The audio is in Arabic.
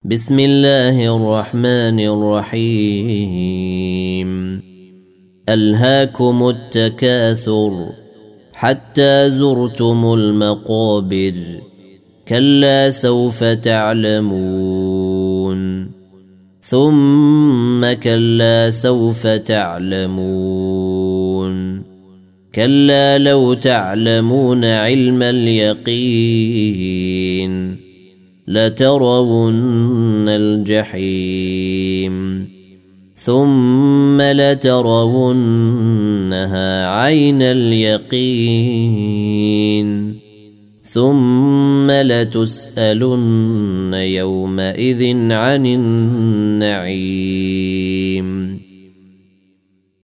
بسم الله الرحمن الرحيم ألهاكم التكاثر حتى زرتم المقابر كلا سوف تعلمون ثم كلا سوف تعلمون كلا لو تعلمون علم اليقين لترون الجحيم ثم لترونها عين اليقين ثم لتسألن يومئذ عن النعيم